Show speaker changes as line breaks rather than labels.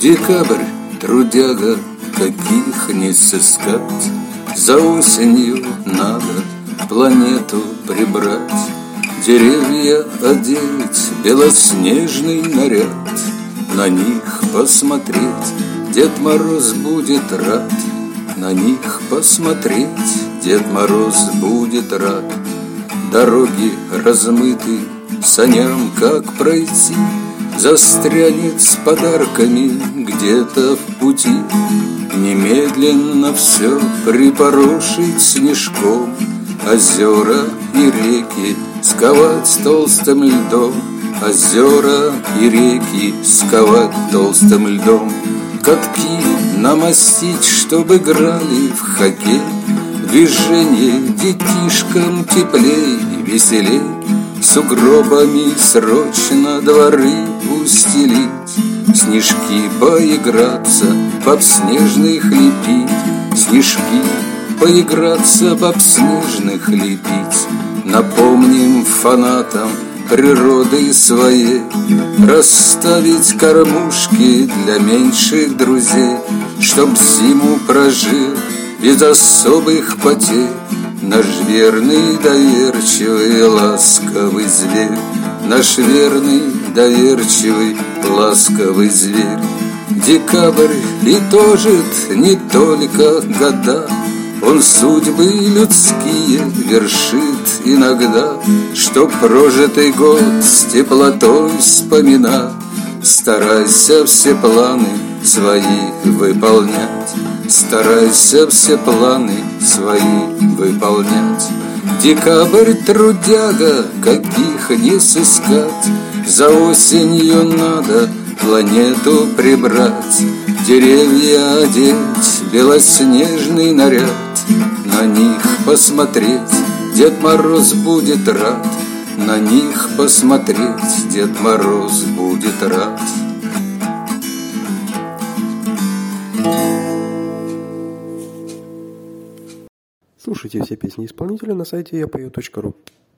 Декабрь, трудяга, каких не сыскать. За осенью надо планету прибрать, деревья одеть, белоснежный наряд. На них посмотреть Дед Мороз будет рад. На них посмотреть Дед Мороз будет рад. Дороги размыты, саням как пройти, застрянет с подарками где-то в пути. Немедленно все припорошить снежком, озера и реки сковать толстым льдом. Озера и реки сковать толстым льдом. Катки намостить, чтобы играли в хоккей. Движение детишкам теплей и веселей. Сугробами срочно дворы устелить, снежки поиграться, баб снежных лепить. Снежки поиграться, баб снежных лепить. Напомним фанатам природы своей расставить кормушки для меньших друзей, чтоб зиму прожил без особых потерь наш верный, доверчивый, ласковый зверь. Наш верный, доверчивый, ласковый зверь. Декабрь итожит не только года, он судьбы людские вершит иногда. Чтоб прожитый год с теплотой вспоминать, старайся все планы свои выполнять. Старайся все планы свои выполнять. Декабрь, трудяга, каких не сыскать. За осенью надо планету прибрать, деревья одеть, белоснежный наряд. На них посмотреть Дед Мороз будет рад. На них посмотреть Дед Мороз будет рад.
Слушайте все песни исполнителя на сайте yapою.ru.